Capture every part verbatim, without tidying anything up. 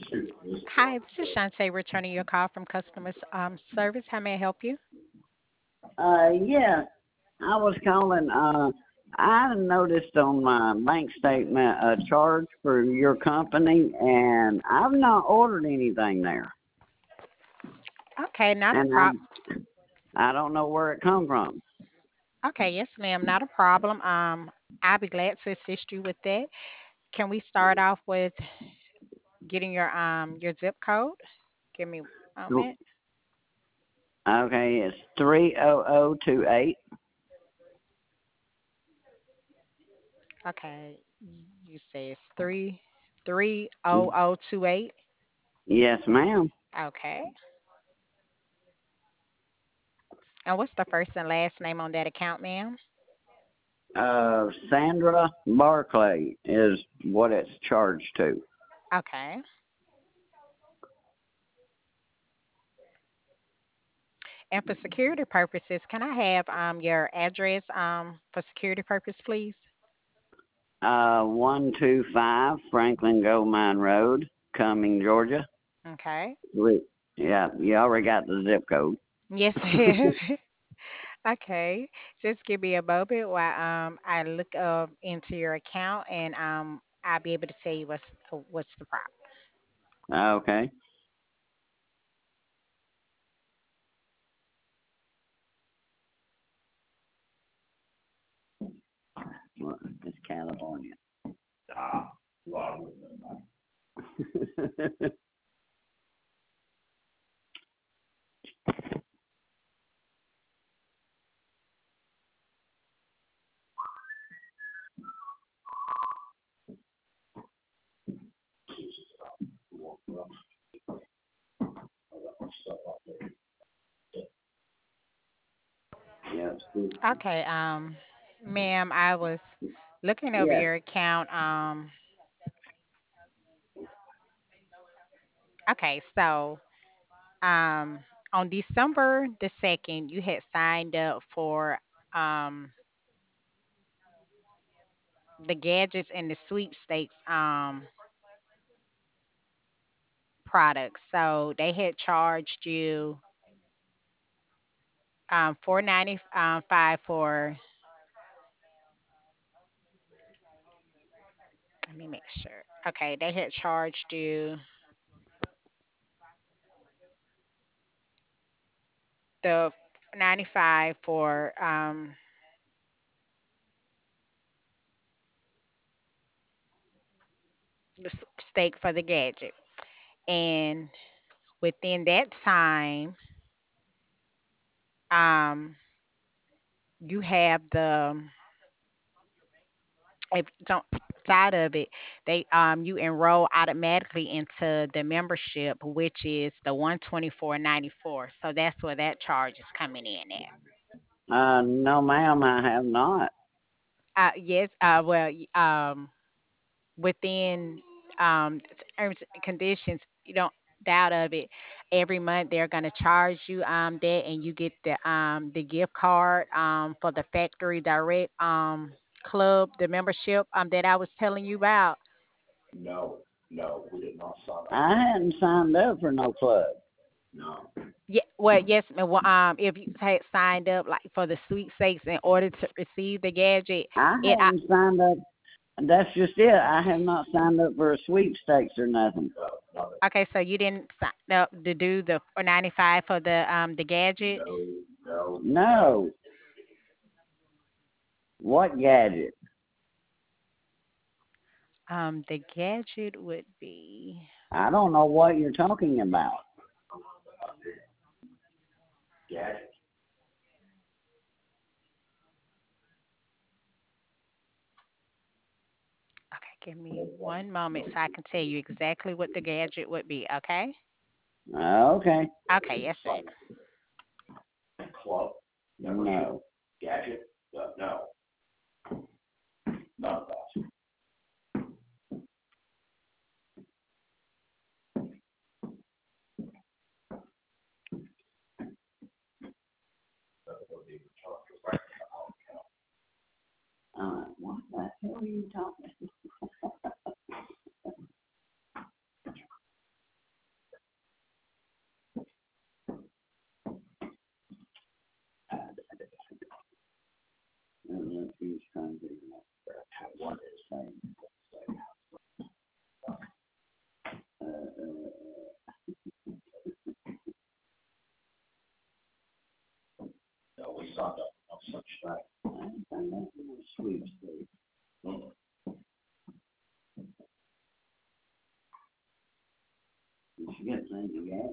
Hi, this is Shantae returning your call from customer s- um, service. How may I help you? Uh, yeah, I was calling. Uh, I noticed on my bank statement a charge for your company, and I've not ordered anything there, Okay, not a and prop. I I don't know where it come from. Okay, yes, ma'am, not a problem. Um, I'll be glad to assist you with that. Can we start off with getting your um your zip code? Give me a moment. Okay, it's three oh oh two eight. Okay, you say it's three three oh oh two eight. Yes, ma'am. Okay, and what's the first and last name on that account, ma'am? Uh, Sandra Barclay is what it's charged to. Okay, and for security purposes, can I have um your address um for security purpose, please? Uh, one two five Franklin Gold Mine Road, Cumming, Georgia. Okay. We, yeah, you already got the zip code. Yes, ma'am. Okay. Just give me a moment while um I look up into your account and um I'll be able to tell you what's uh, what's the problem. Okay. Well, it's California. Yeah, it's- Okay, um ma'am, I was looking over yeah. your account. Um okay, so um on December the second, you had signed up for um the gadgets and the sweepstakes um products. So they had charged you um four ninety five for, let me make sure. Okay, they had charged you the ninety-five for um the s- stake for the gadget. And within that time, um you have the, if don't side of it, they um you enroll automatically into the membership, which is the one twenty-four ninety-four. So that's where that charge is coming in at. Uh, no, ma'am, I have not. Uh yes, uh well y- um within um terms and conditions, you don't doubt of it. Every month they're gonna charge you um that, and you get the um the gift card um for the factory direct um club, the membership um that I was telling you about. I hadn't signed up for no club. Yeah, well, yes, ma'am. Well, um, if you had signed up like for the sweepstakes in order to receive the gadget, I it I, hadn't signed up. That's just it. I have not signed up for a sweepstakes or nothing. okay, so you didn't sign up to do the four ninety-five for the um the gadget. No. What gadget? Um, the gadget would be. I don't know what you're talking about. Okay, give me one moment so I can tell you exactly what the gadget would be. Okay. Okay. Okay. Yes, ma'am. No. Uh, what the hell are you talking? I ain't signed up for no sweepstakes. You should get things together.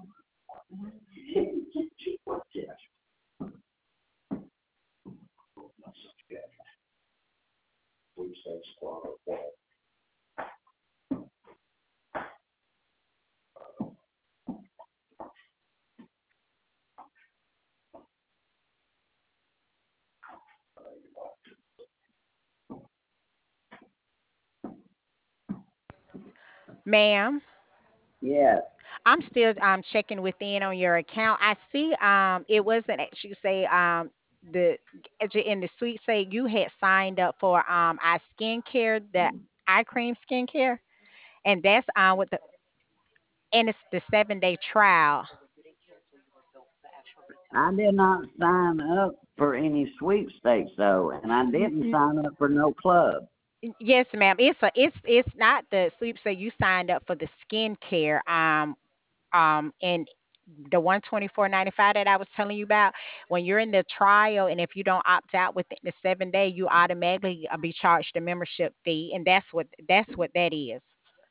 Ma'am, Yes. I'm still um checking within on your account. I see um it wasn't actually say um the actually in the suite say you had signed up for um our skincare, the eye cream skincare, and that's um with the and it's the seven day trial. I did not sign up for any sweepstakes though, and I N- didn't n- sign up for no club. Yes, ma'am. It's a it's it's not the sleep say you signed up for the skincare um um and the one twenty four ninety five that I was telling you about, when you're in the trial and if you don't opt out within the seven day, you automatically uh, be charged a membership fee, and that's what that's what that is.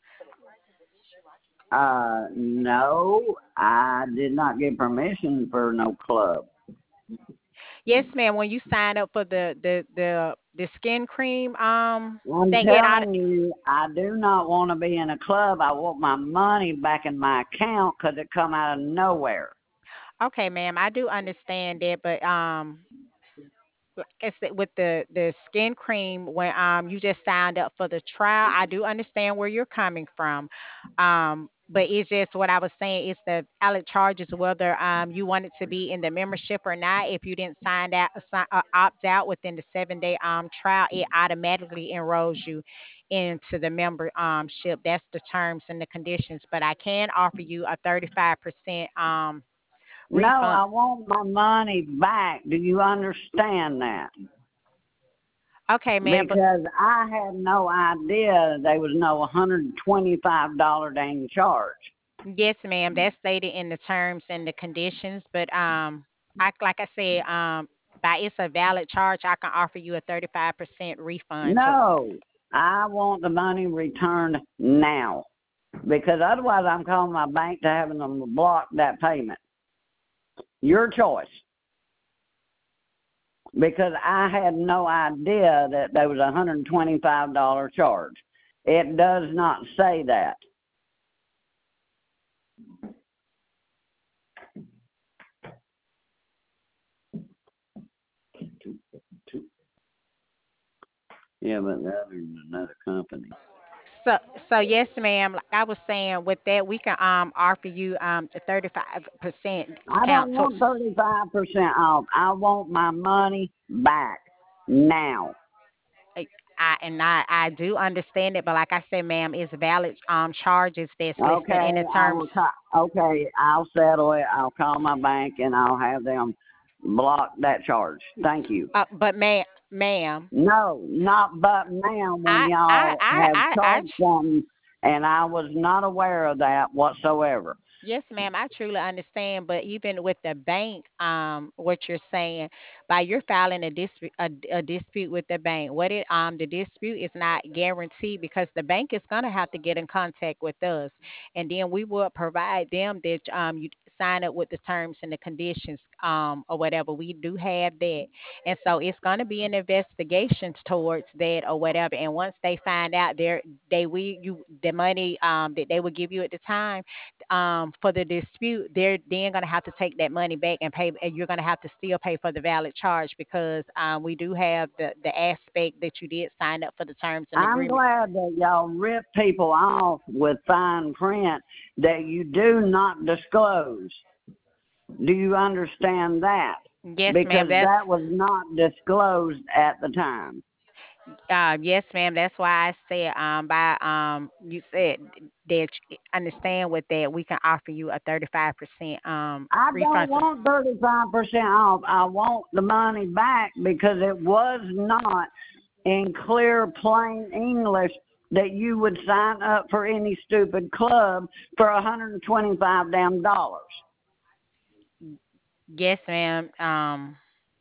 Uh, no, I did not get permission for no club. Yes, ma'am. When you sign up for the the the the skin cream um I'm thing, it auto- telling you, I do not want to be in a club. I want my money back in my account because it come out of nowhere. okay, ma'am. I do understand that, but um like I said, with the the skin cream, when um you just signed up for the trial, I do understand where you're coming from. Um, but it's just what I was saying is the valid charges whether um you wanted to be in the membership or not. If you didn't sign out sign, uh, opt out within the seven day um trial, it automatically enrolls you into the member um ship. That's the terms and the conditions. But I can offer you a thirty-five percent um No, refund. I want my money back. Do you understand that? Okay, ma'am. But Because I had no idea there was no one hundred twenty-five dollars dang charge. yes, ma'am. That's stated in the terms and the conditions. But um, I like I said, um, by it's a valid charge, I can offer you a thirty-five percent refund. To No, I want the money returned now. Because otherwise, I'm calling my bank to having them block that payment. Your choice. Because I had no idea that there was a one hundred twenty-five dollars charge. It does not say that. Yeah, but the other is another company. so so yes, ma'am. Like I was saying, with that, we can um offer you um a thirty-five percent I discount. don't To, want thirty-five percent off. I want my money back now. I and I I do understand it, but like I said, ma'am, it's valid um charges that's listed in Okay, the I terms. will. Ca- okay, I'll settle it. I'll call my bank and I'll have them block that charge. Thank you. Uh, but ma'am, ma'am, No, not but now when I I y'all I have I, I charged something and I was not aware of that whatsoever. yes, ma'am, I truly understand, but even with the bank, um, what you're saying, by you're filing a dispute, a, a dispute with the bank, what it um the dispute is not guaranteed because the bank is gonna have to get in contact with us, and then we will provide them that um you sign up with the terms and the conditions um or whatever. We do have that, and so it's gonna be an investigation towards that or whatever. And once they find out, there they we you the money um that they will give you at the time um, for the dispute, they're then going to have to take that money back and pay. And you're going to have to still pay for the valid charge because um, we do have the the aspect that you did sign up for the terms and I'm agreement. glad that y'all rip people off with fine print that you do not disclose. Do you understand that? Yes, ma'am. Because That's that was not disclosed at the time. uh, yes, ma'am. That's why I said um by um you said that you understand with that we can offer you a thirty five percent um I don't refund. To, want thirty-five percent off. I want the money back because it was not in clear, plain English that you would sign up for any stupid club for one hundred twenty-five damn dollars. yes, ma'am. Um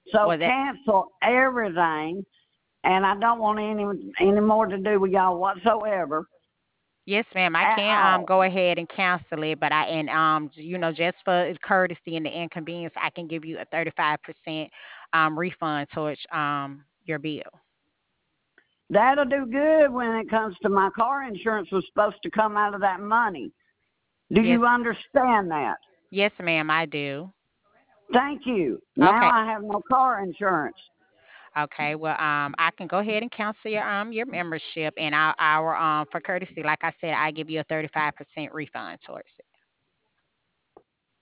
So Well, that cancel everything, and I don't want any any more to do with y'all whatsoever yes, ma'am. I at can um all. go ahead and cancel it, but I and um j- you know just for courtesy and the inconvenience, I can give you a thirty-five percent um refund towards um your bill. That'll do good when it comes to my car insurance was supposed to come out of that money. Do you Yes, understand that? yes, ma'am. I do. Thank you. Now Okay. I have no car insurance. Okay. Well, um, I can go ahead and cancel your um your membership, and our our um for courtesy, like I said, I give you a thirty-five percent refund towards it.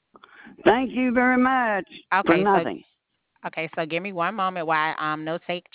Thank you very much for Okay. So nothing. okay. So give me one moment while I um notate